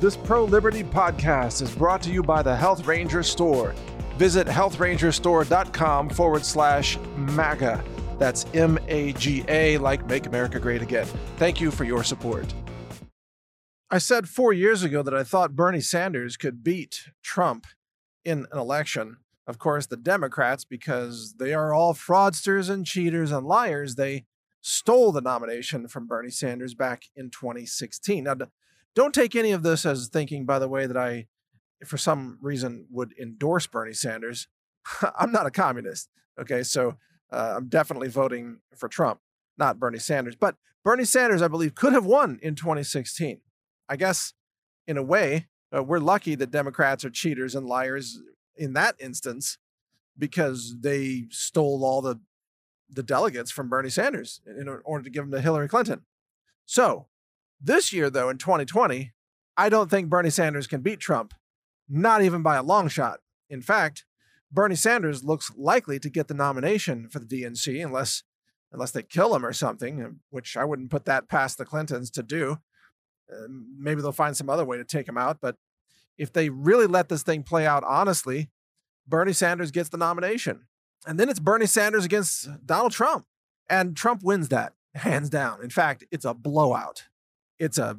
This pro-liberty podcast is brought to you by the Health Ranger Store. Visit healthrangerstore.com/MAGA. That's MAGA, like Make America Great Again. Thank you for your support. I said 4 years ago that I thought Bernie Sanders could beat Trump in an election. Of course, the Democrats, because they are all fraudsters and cheaters and liars, they stole the nomination from Bernie Sanders back in 2016. Now, don't take any of this as thinking, by the way, that I, for some reason, would endorse Bernie Sanders. I'm not a communist, okay? So I'm definitely voting for Trump, not Bernie Sanders. But Bernie Sanders, I believe, could have won in 2016. I guess, in a way, we're lucky that Democrats are cheaters and liars in that instance because they stole all the delegates from Bernie Sanders in order to give them to Hillary Clinton. So this year, though, in 2020, I don't think Bernie Sanders can beat Trump, not even by a long shot. In fact, Bernie Sanders looks likely to get the nomination for the DNC unless they kill him or something, which I wouldn't put that past the Clintons to do. Maybe they'll find some other way to take him out. But if they really let this thing play out honestly, Bernie Sanders gets the nomination. And then it's Bernie Sanders against Donald Trump. And Trump wins that, hands down. In fact, it's a blowout. It's a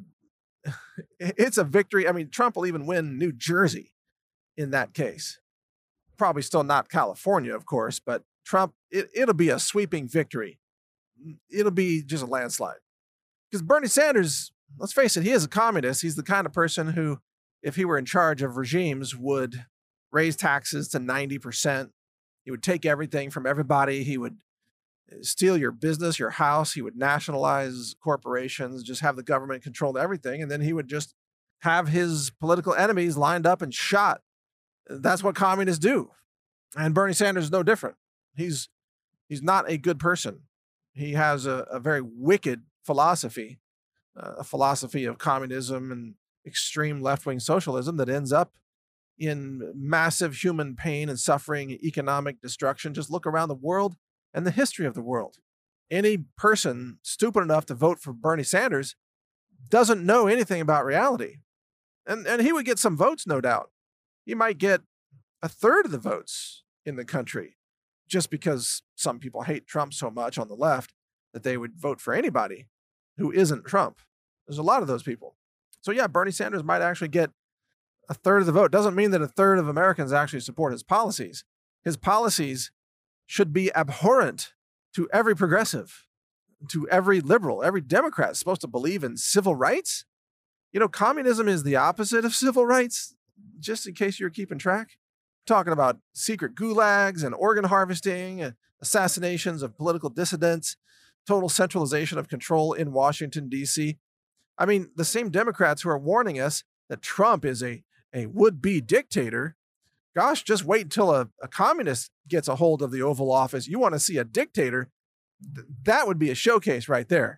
victory. I mean, Trump will even win New Jersey in that case. Probably still not California, of course, but Trump, it'll be a sweeping victory. It'll be just a landslide. Because Bernie Sanders, let's face it, he is a communist. He's the kind of person who, if he were in charge of regimes, would raise taxes to 90%. He would take everything from everybody. He would steal your business, your house. He would nationalize corporations, just have the government control everything. And then he would just have his political enemies lined up and shot. That's what communists do. And Bernie Sanders is no different. He's not a good person. He has a very wicked philosophy, a philosophy of communism and extreme left-wing socialism that ends up in massive human pain and suffering, economic destruction. Just look around the world and the history of the world. Any person stupid enough to vote for Bernie Sanders doesn't know anything about reality. And he would get some votes, no doubt. He might get a third of the votes in the country just because some people hate Trump so much on the left that they would vote for anybody who isn't Trump. There's a lot of those people. So yeah, Bernie Sanders might actually get a third of the vote. Doesn't mean that a third of Americans actually support his policies. His policies should be abhorrent to every progressive, to every liberal. Every Democrat is supposed to believe in civil rights. You know, communism is the opposite of civil rights, just in case you're keeping track. We're talking about secret gulags and organ harvesting, assassinations of political dissidents, total centralization of control in Washington, D.C. I mean, the same Democrats who are warning us that Trump is a would-be dictator. Gosh, just wait until a communist gets a hold of the Oval Office. You want to see a dictator? That would be a showcase right there.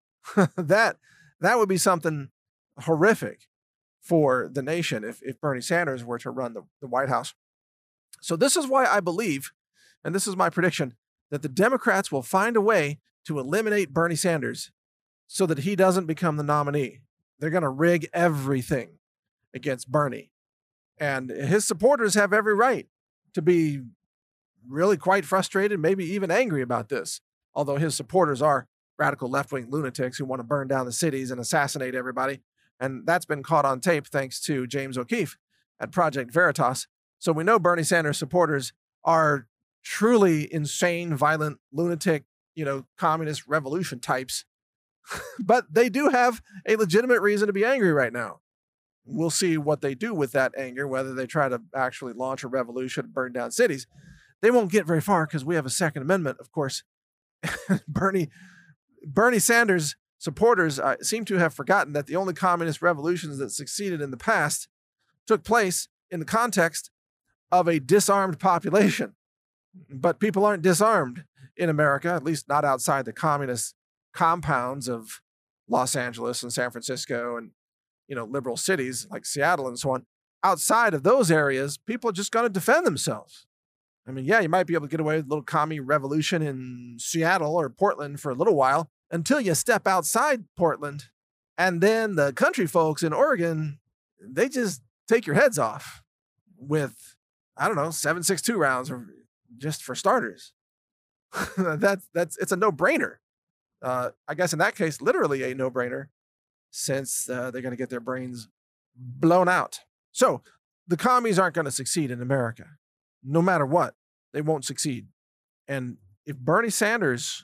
That would be something horrific for the nation if Bernie Sanders were to run the White House. So this is why I believe, and this is my prediction, that the Democrats will find a way to eliminate Bernie Sanders so that he doesn't become the nominee. They're going to rig everything against Bernie. And his supporters have every right to be really quite frustrated, maybe even angry about this. Although his supporters are radical left-wing lunatics who want to burn down the cities and assassinate everybody. And that's been caught on tape thanks to James O'Keefe at Project Veritas. So we know Bernie Sanders supporters are truly insane, violent, lunatic, communist revolution types. But they do have a legitimate reason to be angry right now. We'll see what they do with that anger, whether they try to actually launch a revolution, burn down cities. They won't get very far because we have a Second Amendment, of course. Bernie Sanders supporters seem to have forgotten that the only communist revolutions that succeeded in the past took place in the context of a disarmed population. But people aren't disarmed in America, at least not outside the communist compounds of Los Angeles and San Francisco and liberal cities like Seattle and so on. Outside of those areas, people are just going to defend themselves. I mean, yeah, you might be able to get away with a little commie revolution in Seattle or Portland for a little while until you step outside Portland. And then the country folks in Oregon, they just take your heads off with, I don't know, 7.62 rounds, or just for starters. It's a no-brainer. I guess in that case, literally a no-brainer, since they're going to get their brains blown out. So the commies aren't going to succeed in America. No matter what, they won't succeed. And if Bernie Sanders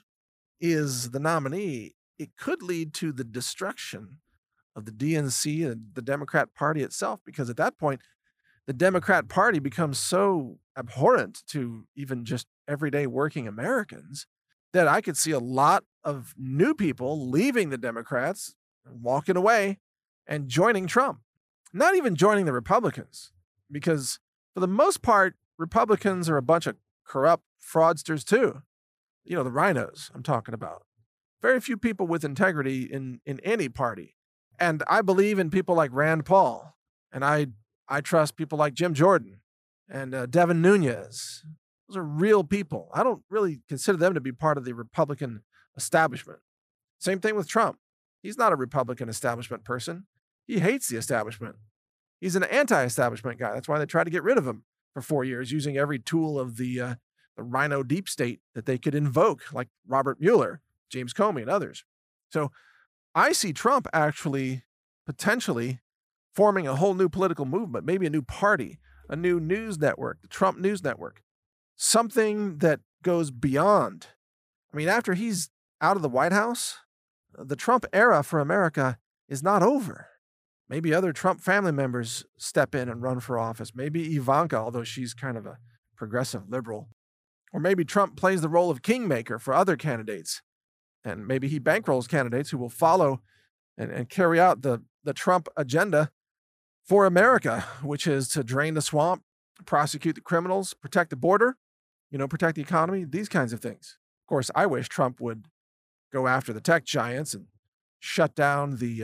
is the nominee, it could lead to the destruction of the DNC and the Democrat Party itself, because at that point, the Democrat Party becomes so abhorrent to even just everyday working Americans that I could see a lot of new people leaving the Democrats, walking away, and joining Trump. Not even joining the Republicans, because for the most part, Republicans are a bunch of corrupt fraudsters too. You know, the rhinos I'm talking about. Very few people with integrity in any party. And I believe in people like Rand Paul. And I trust people like Jim Jordan and Devin Nunes. Those are real people. I don't really consider them to be part of the Republican establishment. Same thing with Trump. He's not a Republican establishment person. He hates the establishment. He's an anti-establishment guy. That's why they tried to get rid of him for 4 years, using every tool of the rhino deep state that they could invoke, like Robert Mueller, James Comey, and others. So I see Trump actually potentially forming a whole new political movement, maybe a new party, a new news network, the Trump News Network, something that goes beyond. I mean, after he's out of the White House, the Trump era for America is not over. Maybe other Trump family members step in and run for office. Maybe Ivanka, although she's kind of a progressive liberal. Or maybe Trump plays the role of kingmaker for other candidates. And maybe he bankrolls candidates who will follow and carry out the Trump agenda for America, which is to drain the swamp, prosecute the criminals, protect the border, protect the economy, these kinds of things. Of course, I wish Trump would go after the tech giants and shut down the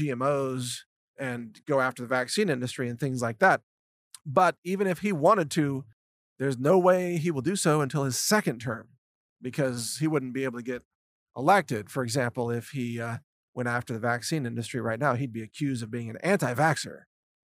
GMOs and go after the vaccine industry and things like that. But even if he wanted to, there's no way he will do so until his second term, because he wouldn't be able to get elected. For example, if he went after the vaccine industry right now, he'd be accused of being an anti-vaxxer,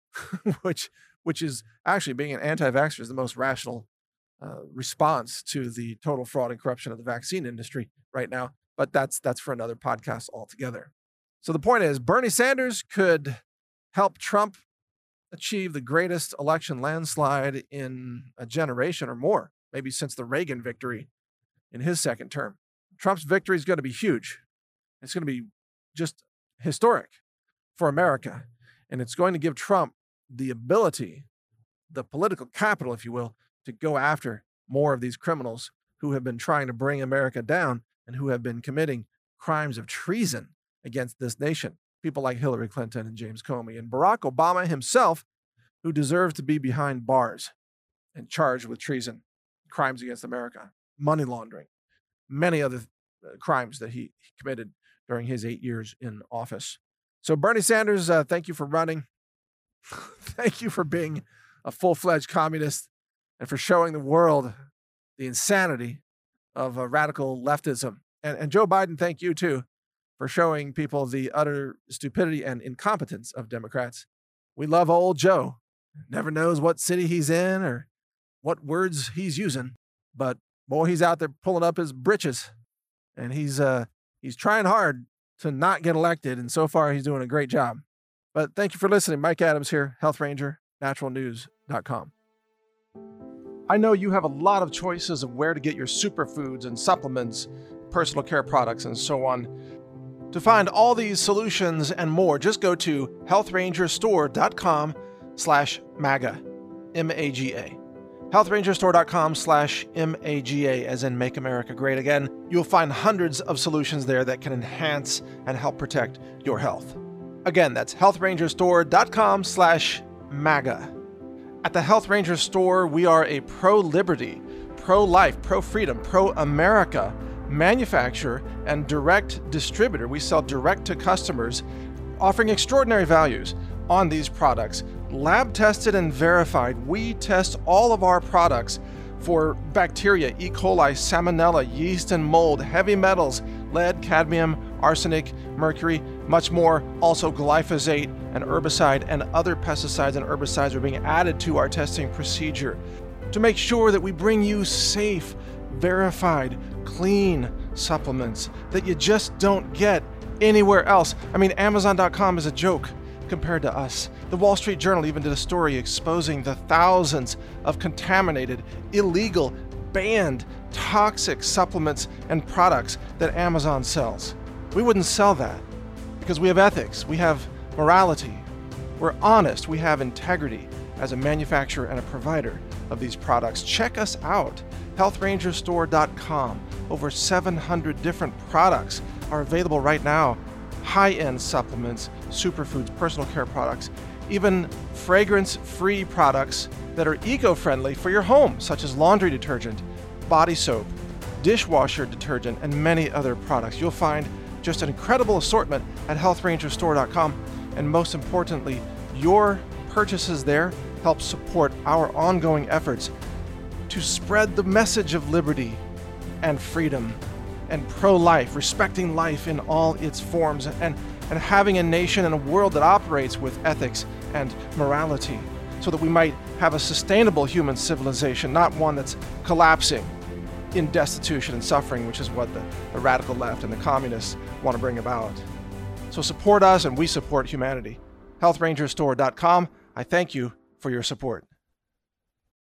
which is actually, being an anti-vaxxer is the most rational response to the total fraud and corruption of the vaccine industry right now. But that's for another podcast altogether. So the point is, Bernie Sanders could help Trump achieve the greatest election landslide in a generation or more, maybe since the Reagan victory in his second term. Trump's victory is going to be huge. It's going to be just historic for America. And it's going to give Trump the ability, the political capital, if you will, to go after more of these criminals who have been trying to bring America down and who have been committing crimes of treason against this nation. People like Hillary Clinton and James Comey and Barack Obama himself, who deserve to be behind bars and charged with treason, crimes against America, money laundering, many other crimes that he committed during his 8 years in office. So Bernie Sanders, thank you for running. Thank you for being a full-fledged communist and for showing the world the insanity of radical leftism. And Joe Biden, thank you too for showing people the utter stupidity and incompetence of Democrats. We love old Joe. Never knows what city he's in or what words he's using, but boy, he's out there pulling up his britches, and he's trying hard to not get elected, and so far he's doing a great job. But thank you for listening. Mike Adams here, Health Ranger, naturalnews.com. I know you have a lot of choices of where to get your superfoods and supplements, personal care products, and so on. To find all these solutions and more, just go to healthrangerstore.com/MAGA, M-A-G-A. healthrangerstore.com/MAGA, as in Make America Great Again. You'll find hundreds of solutions there that can enhance and help protect your health. Again, that's healthrangerstore.com/MAGA. At the Health Ranger Store, we are a pro-liberty, pro-life, pro-freedom, pro-America manufacturer and direct distributor. We sell direct to customers, offering extraordinary values on these products. Lab tested and verified. We test all of our products for bacteria, E. coli, salmonella, yeast and mold, heavy metals, lead, cadmium, arsenic, mercury, Much more, also glyphosate, an herbicide, and other pesticides and herbicides are being added to our testing procedure to make sure that we bring you safe, verified, clean supplements that you just don't get anywhere else. I mean, Amazon.com is a joke compared to us. The Wall Street Journal even did a story exposing the thousands of contaminated, illegal, banned, toxic supplements and products that Amazon sells. We wouldn't sell that because we have ethics, we have morality, we're honest, we have integrity as a manufacturer and a provider of these products. Check us out, healthrangerstore.com. Over 700 different products are available right now. High-end supplements, superfoods, personal care products, even fragrance-free products that are eco-friendly for your home, such as laundry detergent, body soap, dishwasher detergent, and many other products. You'll find just an incredible assortment at healthrangerstore.com, and most importantly, your purchases there help support our ongoing efforts to spread the message of liberty and freedom and pro-life, respecting life in all its forms, and having a nation and a world that operates with ethics and morality, so that we might have a sustainable human civilization, not one that's collapsing in destitution and suffering, which is what the radical left and the communists want to bring about. So support us, and we support humanity. healthrangerstore.com. I thank you for your support.